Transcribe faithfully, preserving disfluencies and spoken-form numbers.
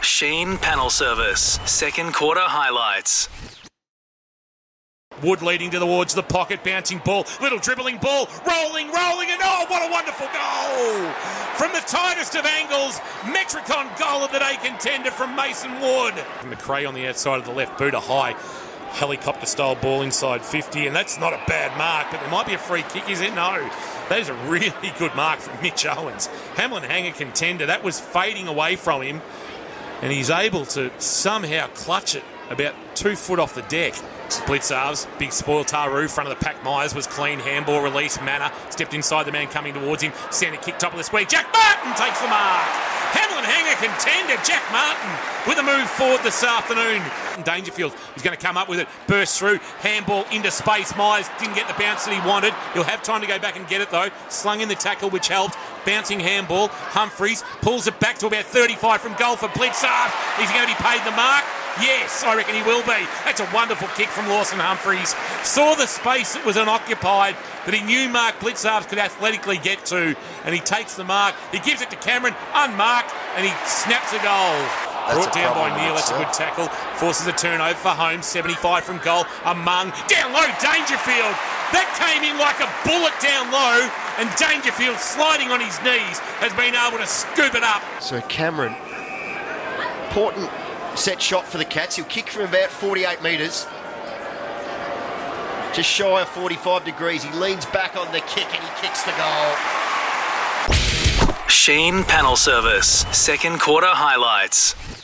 Sheen Panel Service, second quarter highlights. Wood leading towards the pocket, bouncing ball, little dribbling ball, rolling, rolling, and oh, what a wonderful goal! From the tightest of angles, Metricon goal of the day contender from Mason Wood. McRae on the outside of the left boot, a high helicopter-style ball inside fifty, and that's not a bad mark, but there might be a free kick, is it? No. That is a really good mark from Mitch Owens. Hamlin Hanger contender, that was fading away from him, and he's able to somehow clutch it about two foot off the deck. Blitzarves, big spoil Taru, front of the pack. Myers was clean, handball release. Manor stepped inside the man coming towards him. Centre kick, top of the square. Jack Martin takes the mark. Hamlin Hanger contender, Jack Martin, with a move forward this afternoon. Dangerfield is going to come up with it, burst through, handball into space. Myers didn't get the bounce that he wanted. He'll have time to go back and get it though. Slung in the tackle, which helped. Bouncing handball. Humphreys pulls it back to about thirty-five from goal for Blitzarves. He's going to be paid the mark. Yes, I reckon he will be. That's a wonderful kick from Lawson Humphreys. Saw the space that was unoccupied that he knew Mark Blitzarves could athletically get to, and he takes the mark. He gives it to Cameron, unmarked, and he snaps a goal. That's Brought a down by problem, Neil. That's a sir. good tackle. Forces a turnover for home. seventy-five from goal. Among. Down low, Dangerfield. That came in like a bullet down low, and Dangerfield, sliding on his knees, has been able to scoop it up. So Cameron, important set shot for the Cats. He'll kick from about forty-eight metres. Just shy of forty-five degrees. He leans back on the kick and he kicks the goal. Sheen Panel Service, second quarter highlights.